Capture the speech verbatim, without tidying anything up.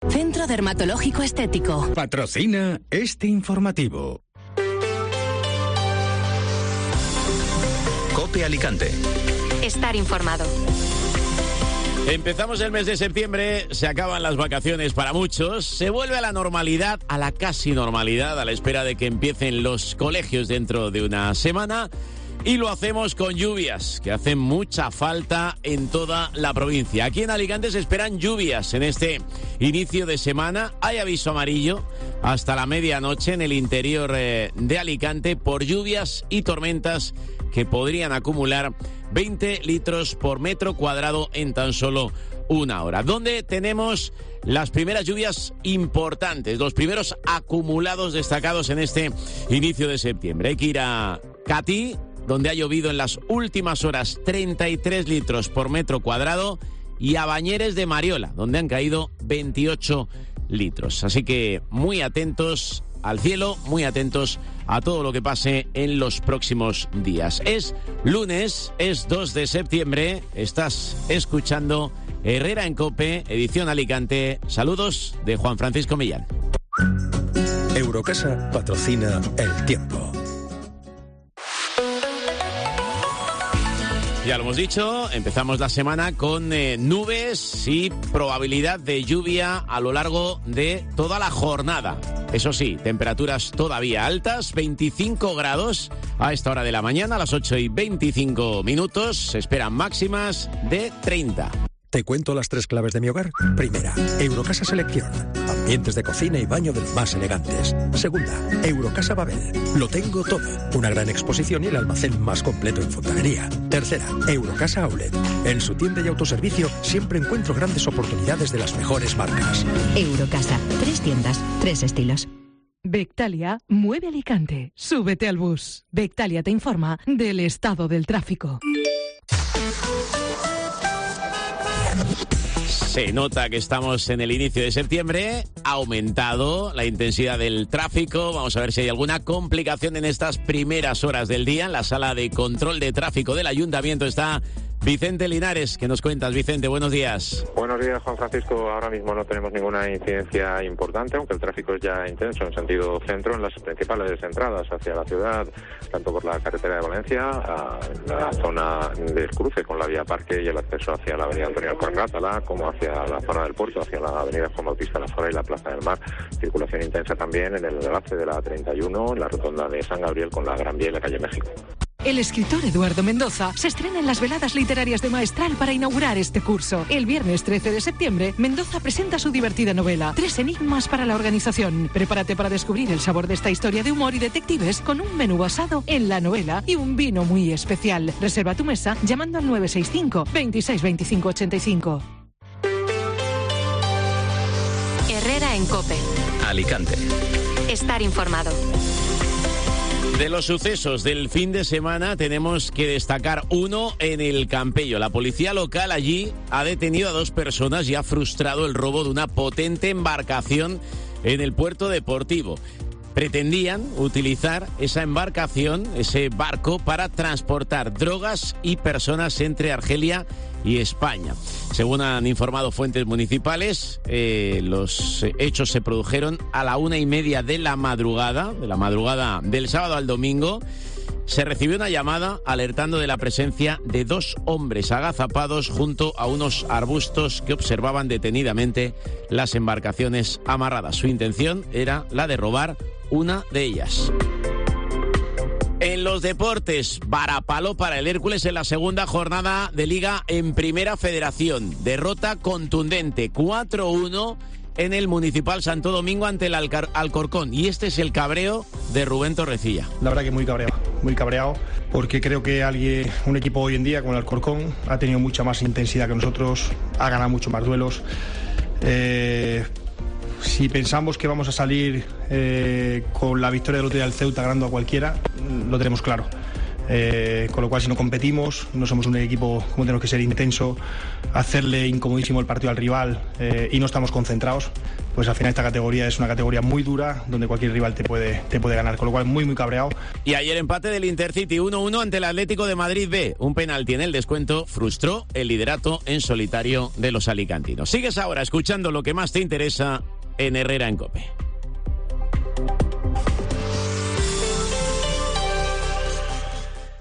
Centro Dermatológico Estético. Patrocina este informativo. COPE Alicante. Estar informado. Empezamos el mes de septiembre, se acaban las vacaciones para muchos, se vuelve a la normalidad, a la casi normalidad, a la espera de que empiecen los colegios dentro de una semana. Y lo hacemos con lluvias, que hacen mucha falta en toda la provincia. Aquí en Alicante se esperan lluvias en este inicio de semana. Hay aviso amarillo hasta la medianoche en el interior eh, de Alicante por lluvias y tormentas que podrían acumular veinte litros por metro cuadrado en tan solo una hora. Donde tenemos las primeras lluvias importantes, los primeros acumulados destacados en este inicio de septiembre. Hay que ir a Catí, donde ha llovido en las últimas horas treinta y tres litros por metro cuadrado, y a Bañeres de Mariola, donde han caído veintiocho litros. Así que muy atentos al cielo, muy atentos a todo lo que pase en los próximos días. Es lunes, es dos de septiembre, estás escuchando Herrera en COPE, edición Alicante. Saludos de Juan Francisco Millán. Eurocasa patrocina El Tiempo. Ya lo hemos dicho, empezamos la semana con eh, nubes y probabilidad de lluvia a lo largo de toda la jornada. Eso sí, temperaturas todavía altas, veinticinco grados a esta hora de la mañana, a las ocho y veinticinco minutos. Se esperan máximas de treinta. ¿Te cuento las tres claves de mi hogar? Primera, Eurocasa Selección. Ambientes de cocina y baño de los más elegantes. Segunda, Eurocasa Babel. Lo tengo todo. Una gran exposición y el almacén más completo en fontanería. Tercera, Eurocasa Outlet. En su tienda y autoservicio siempre encuentro grandes oportunidades de las mejores marcas. Eurocasa. Tres tiendas, tres estilos. Bectalia mueve Alicante. Súbete al bus. Bectalia te informa del estado del tráfico. Se nota que estamos en el inicio de septiembre, ha aumentado la intensidad del tráfico. Vamos a ver si hay alguna complicación en estas primeras horas del día. En la sala de control de tráfico del Ayuntamiento está Vicente Linares. ¿Qué nos cuentas, Vicente? Buenos días. Buenos días, Juan Francisco. Ahora mismo no tenemos ninguna incidencia importante, aunque el tráfico es ya intenso en sentido centro en las principales entradas hacia la ciudad, tanto por la carretera de Valencia, a la zona del cruce con la vía Parque y el acceso hacia la avenida Antonio Alcántara, como hacia la zona del puerto, hacia la avenida Juan Bautista La Fora y la Plaza del Mar. Circulación intensa también en el enlace de la treinta y uno, en la rotonda de San Gabriel con la Gran Vía y la calle México. El escritor Eduardo Mendoza se estrena en las veladas literarias de Maestral para inaugurar este curso. El viernes trece de septiembre, Mendoza presenta su divertida novela, Tres enigmas para la organización. Prepárate para descubrir el sabor de esta historia de humor y detectives con un menú basado en la novela y un vino muy especial. Reserva tu mesa llamando al nueve seis cinco, veintiséis veinticinco ochenta y cinco. Herrera en COPE. Alicante. Estar informado. De los sucesos del fin de semana tenemos que destacar uno en el Campello. La policía local allí ha detenido a dos personas y ha frustrado el robo de una potente embarcación en el puerto deportivo. Pretendían utilizar esa embarcación, ese barco, para transportar drogas y personas entre Argelia y España. Según han informado fuentes municipales, eh, los hechos se produjeron a la una y media de la madrugada, de la madrugada del sábado al domingo. Se recibió una llamada alertando de la presencia de dos hombres agazapados junto a unos arbustos que observaban detenidamente las embarcaciones amarradas. Su intención era la de robar una de ellas. En los deportes, varapalo para el Hércules en la segunda jornada de Liga en Primera Federación. Derrota contundente, cuatro uno en el Municipal Santo Domingo ante el Alcar- Alcorcón. Y este es el cabreo de Rubén Torrecilla. La verdad que muy cabreado, muy cabreado, porque creo que alguien, un equipo hoy en día como el Alcorcón ha tenido mucha más intensidad que nosotros, ha ganado mucho más duelos. Eh... Si pensamos que vamos a salir eh, con la victoria del otro día del Ceuta ganando a cualquiera, lo tenemos claro. Eh, con lo cual, si no competimos, no somos un equipo como tenemos que ser intenso, hacerle incomodísimo el partido al rival eh, y no estamos concentrados, pues al final esta categoría es una categoría muy dura donde cualquier rival te puede, te puede ganar, con lo cual muy muy cabreado. Y ayer empate del Intercity uno uno ante el Atlético de Madrid B. Un penalti en el descuento frustró el liderato en solitario de los alicantinos. Sigues ahora escuchando lo que más te interesa en Herrera en COPE.